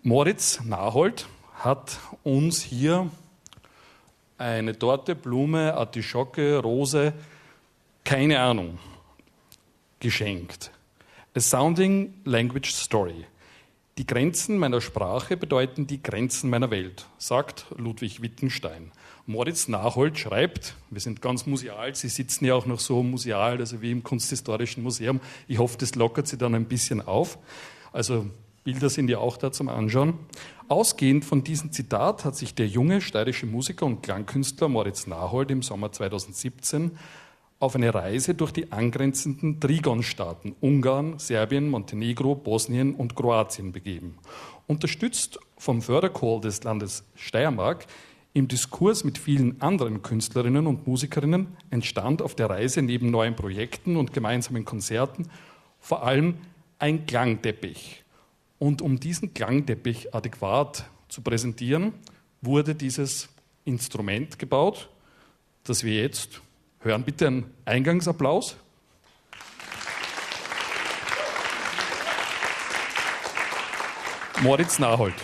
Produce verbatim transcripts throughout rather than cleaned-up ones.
Moritz Nahold hat uns hier eine Torte, Blume, Artischocke, Rose, keine Ahnung, geschenkt. A Sounding Language Story. Die Grenzen meiner Sprache bedeuten die Grenzen meiner Welt, sagt Ludwig Wittgenstein. Moritz Nahold schreibt, wir sind ganz museal, Sie sitzen ja auch noch so museal, also wie im Kunsthistorischen Museum. Ich hoffe, das lockert Sie dann ein bisschen auf. Also Bilder sind ja auch da zum Anschauen. Ausgehend von diesem Zitat hat sich der junge steirische Musiker und Klangkünstler Moritz Nahold im Sommer zweitausendsiebzehn auf eine Reise durch die angrenzenden Trigon-Staaten Ungarn, Serbien, Montenegro, Bosnien und Kroatien begeben. Unterstützt vom Förderchor des Landes Steiermark im Diskurs mit vielen anderen Künstlerinnen und Musikerinnen entstand auf der Reise neben neuen Projekten und gemeinsamen Konzerten vor allem ein Klangteppich. Und um diesen Klangteppich adäquat zu präsentieren, wurde dieses Instrument gebaut, das wir jetzt hören. Bitte einen Eingangsapplaus. Moritz Nahold.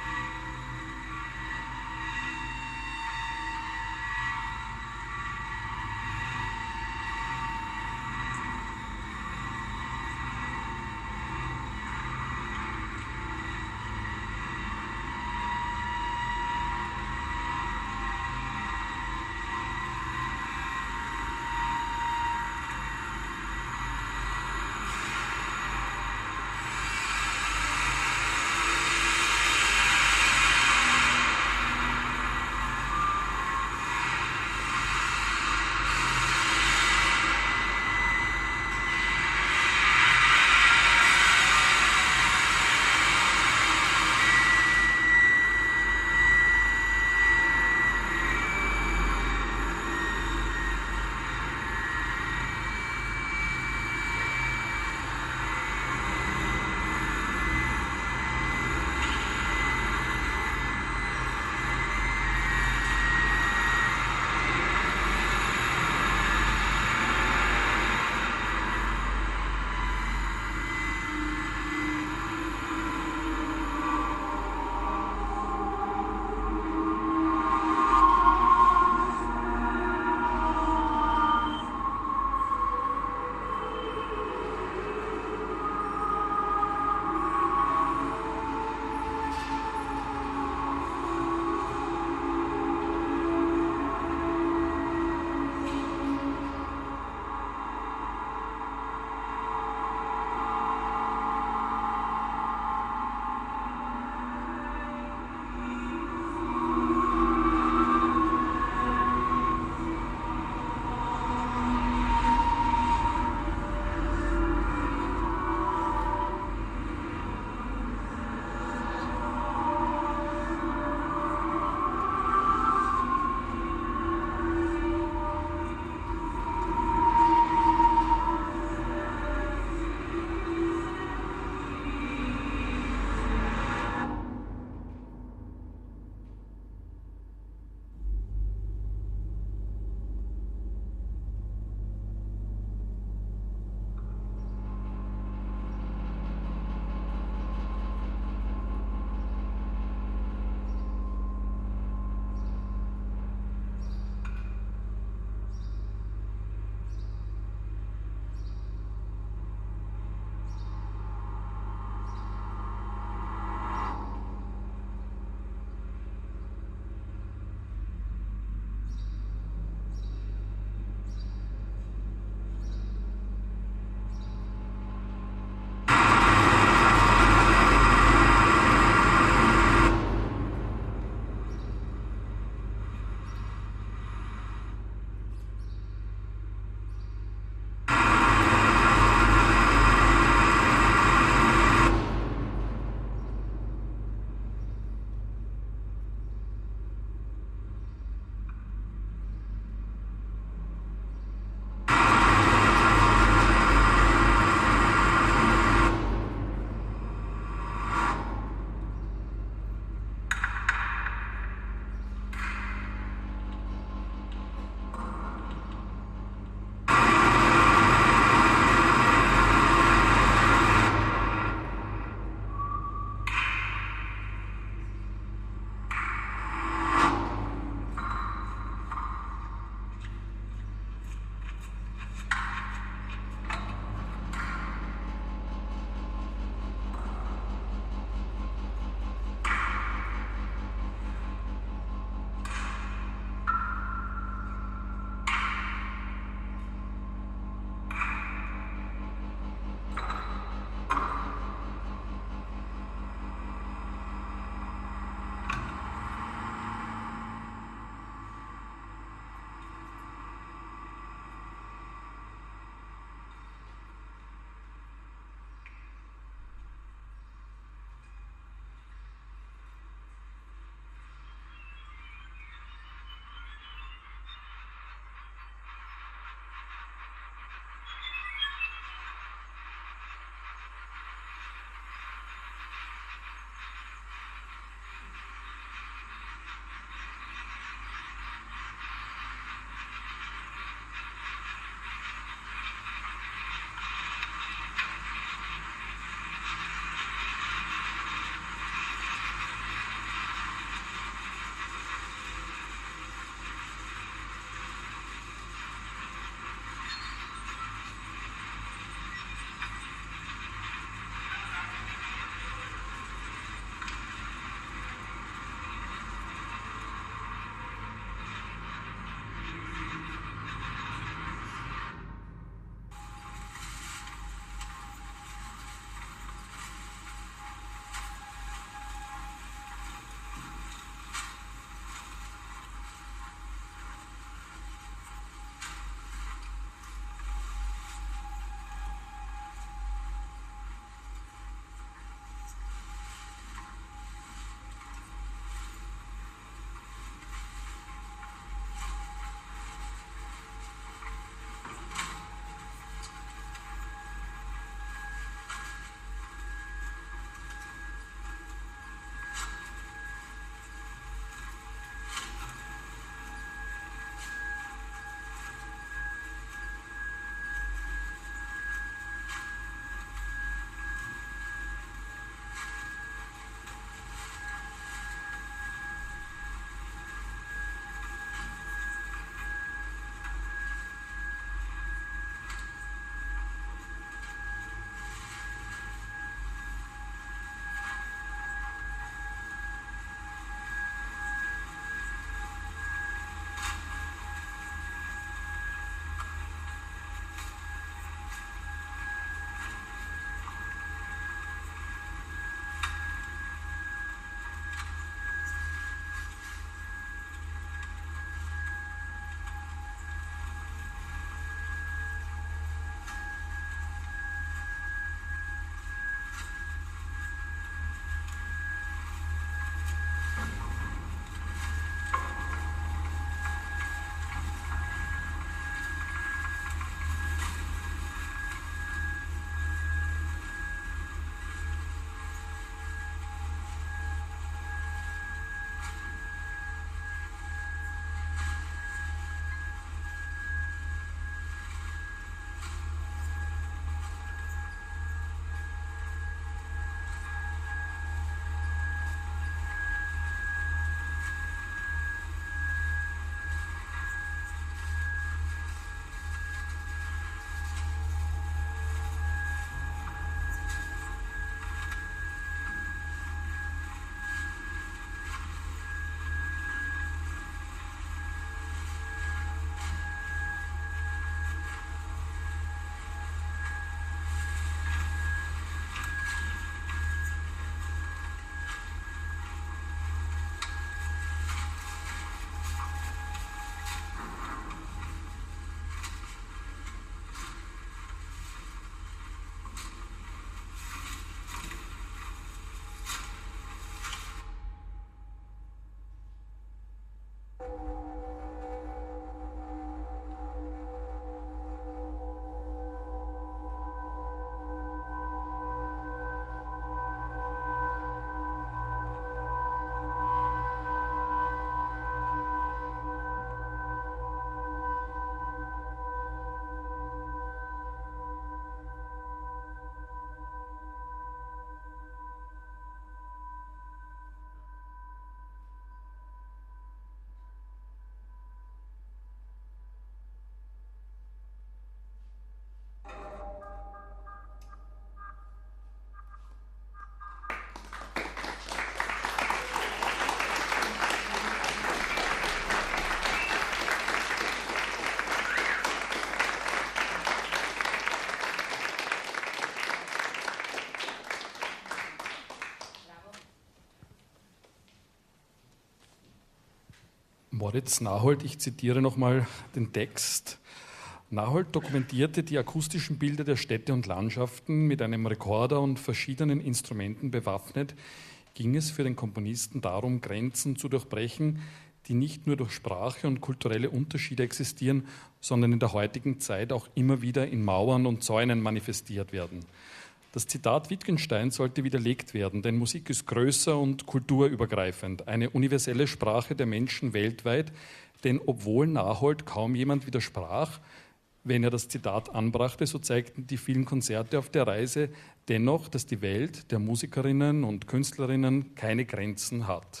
Moritz Nahold, ich zitiere nochmal den Text. Nahold dokumentierte die akustischen Bilder der Städte und Landschaften. Mit einem Rekorder und verschiedenen Instrumenten bewaffnet ging es für den Komponisten darum, Grenzen zu durchbrechen, die nicht nur durch Sprache und kulturelle Unterschiede existieren, sondern in der heutigen Zeit auch immer wieder in Mauern und Zäunen manifestiert werden. Das Zitat Wittgenstein sollte widerlegt werden, denn Musik ist größer und kulturübergreifend, eine universelle Sprache der Menschen weltweit, denn obwohl Nahold kaum jemand widersprach, wenn er das Zitat anbrachte, so zeigten die vielen Konzerte auf der Reise dennoch, dass die Welt der Musikerinnen und Künstlerinnen keine Grenzen hat.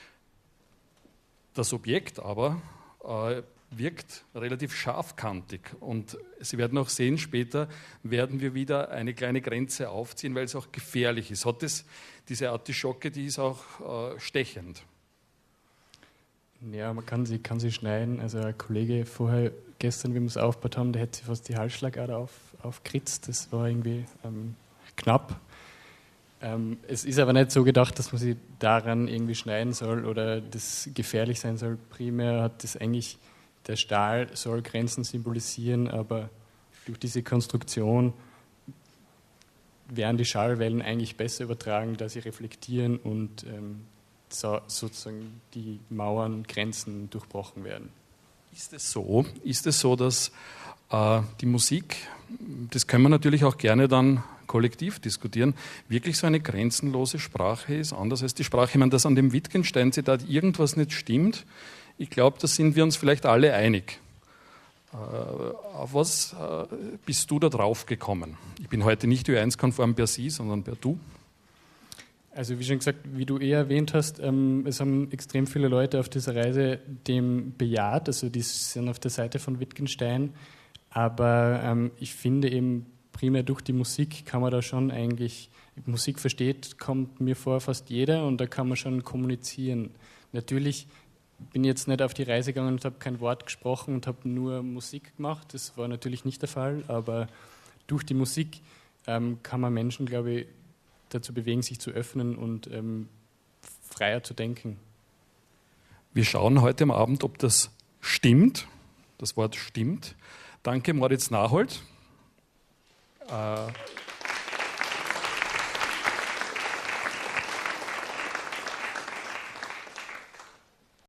Das Objekt aber äh, wirkt relativ scharfkantig und Sie werden auch sehen, später werden wir wieder eine kleine Grenze aufziehen, weil es auch gefährlich ist. Hat es, diese Artischocke, die ist auch äh, stechend. Ja, man kann sie, kann sie schneiden. Also ein Kollege vorher, gestern, wie wir es aufgebaut haben, der hätte sich fast die Halsschlagader auf, aufgeritzt. Das war irgendwie ähm, knapp. Ähm, es ist aber nicht so gedacht, dass man sie daran irgendwie schneiden soll oder das gefährlich sein soll. Primär hat das eigentlich, der Stahl soll Grenzen symbolisieren, aber durch diese Konstruktion werden die Schallwellen eigentlich besser übertragen, da sie reflektieren und ähm, so, sozusagen die Mauern, Grenzen durchbrochen werden. Ist es so, ist es so dass äh, die Musik, das können wir natürlich auch gerne dann kollektiv diskutieren, wirklich so eine grenzenlose Sprache ist, anders als die Sprache. Ich meine, dass an dem Wittgenstein-Zitat irgendwas nicht stimmt, ich glaube, da sind wir uns vielleicht alle einig. Äh, auf was äh, bist du da drauf gekommen? Ich bin heute nicht Ö eins konform per Sie, sondern per Du. Also wie schon gesagt, wie du eh erwähnt hast, ähm, es haben extrem viele Leute auf dieser Reise dem bejaht, also die sind auf der Seite von Wittgenstein, aber ähm, ich finde eben primär durch die Musik kann man da schon eigentlich, Musik versteht, kommt mir vor, fast jeder und da kann man schon kommunizieren. Natürlich bin ich jetzt nicht auf die Reise gegangen und habe kein Wort gesprochen und habe nur Musik gemacht, das war natürlich nicht der Fall, aber durch die Musik ähm, kann man Menschen, glaube ich, dazu bewegen, sich zu öffnen und ähm, freier zu denken. Wir schauen heute am Abend, ob das stimmt. Das Wort stimmt. Danke, Moritz Nahold. Äh